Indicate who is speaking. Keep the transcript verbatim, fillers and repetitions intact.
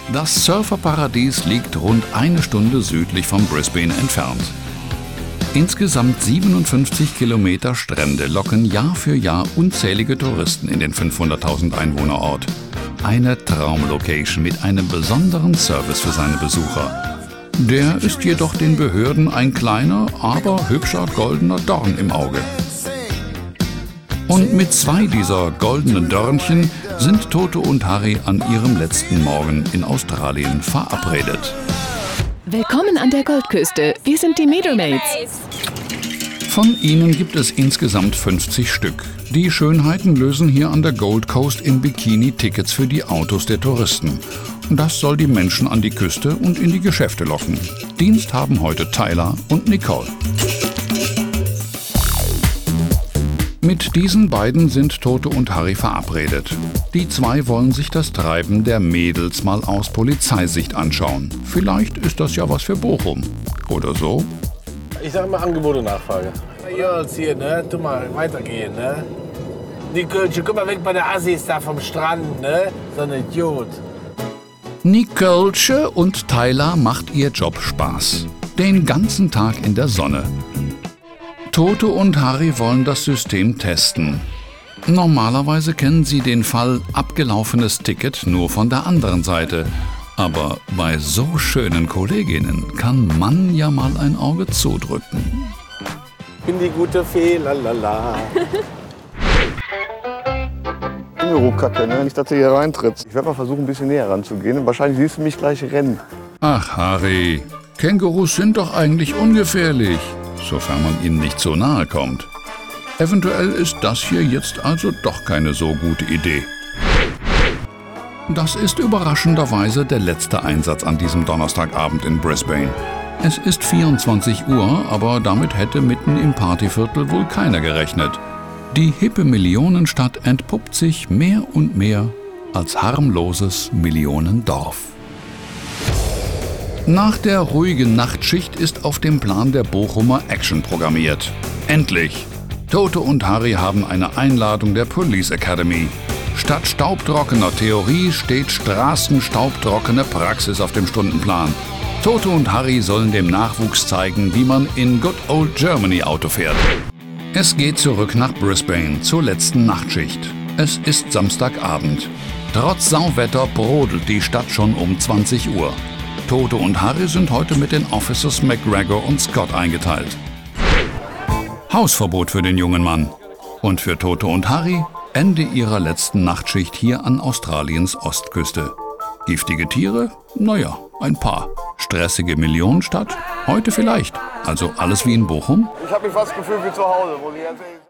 Speaker 1: Das Surferparadies liegt rund eine Stunde südlich von Brisbane entfernt. Insgesamt siebenundfünfzig Kilometer Strände locken Jahr für Jahr unzählige Touristen in den fünfhunderttausend Einwohnerort. Eine Traumlocation mit einem besonderen Service für seine Besucher. Der ist jedoch den Behörden ein kleiner, aber hübscher goldener Dorn im Auge. Und mit zwei dieser goldenen Dörnchen sind Toto und Harry an ihrem letzten Morgen in Australien verabredet.
Speaker 2: Willkommen an der Goldküste. Wir sind die Meadermaids.
Speaker 1: Von ihnen gibt es insgesamt fünfzig Stück. Die Schönheiten lösen hier an der Gold Coast in Bikini Tickets für die Autos der Touristen. Das soll die Menschen an die Küste und in die Geschäfte locken. Dienst haben heute Tyler und Nicole. Mit diesen beiden sind Toto und Harry verabredet. Die zwei wollen sich das Treiben der Mädels mal aus Polizeisicht anschauen. Vielleicht ist das ja was für Bochum. Oder so?
Speaker 3: Ich sag mal Angebot und Nachfrage. Ja, jetzt hier, ne? Tu mal weitergehen, ne? Nicole, guck mal weg bei der Assis da vom Strand, ne? So ein Idiot.
Speaker 1: Nicole und Tyler macht ihr Job Spaß. Den ganzen Tag in der Sonne. Toto und Harry wollen das System testen. Normalerweise kennen sie den Fall abgelaufenes Ticket nur von der anderen Seite. Aber bei so schönen Kolleginnen kann man ja mal ein Auge zudrücken.
Speaker 3: Bin die gute Fee, lalala.
Speaker 4: Kacke, ne? Nicht, dass du hier reintrittst. Ich werde mal versuchen, ein bisschen näher ranzugehen. Wahrscheinlich siehst du mich gleich rennen.
Speaker 1: Ach, Harry, Kängurus sind doch eigentlich ungefährlich, sofern man ihnen nicht so nahe kommt. Eventuell ist das hier jetzt also doch keine so gute Idee. Das ist überraschenderweise der letzte Einsatz an diesem Donnerstagabend in Brisbane. Es ist vierundzwanzig Uhr, aber damit hätte mitten im Partyviertel wohl keiner gerechnet. Die hippe Millionenstadt entpuppt sich mehr und mehr als harmloses Millionendorf. Nach der ruhigen Nachtschicht ist auf dem Plan der Bochumer Action programmiert. Endlich! Toto und Harry haben eine Einladung der Police Academy. Statt staubtrockener Theorie steht straßenstaubtrockene Praxis auf dem Stundenplan. Toto und Harry sollen dem Nachwuchs zeigen, wie man in Good Old Germany Auto fährt. Es geht zurück nach Brisbane zur letzten Nachtschicht. Es ist Samstagabend. Trotz Sauwetter brodelt die Stadt schon um zwanzig Uhr. Toto und Harry sind heute mit den Officers McGregor und Scott eingeteilt. Hausverbot für den jungen Mann. Und für Toto und Harry Ende ihrer letzten Nachtschicht hier an Australiens Ostküste. Giftige Tiere? Naja, ein paar. Stressige Millionenstadt? Heute vielleicht. Also alles wie in Bochum?
Speaker 4: Ich habe mich fast gefühlt wie zu Hause, muss ich erzählen.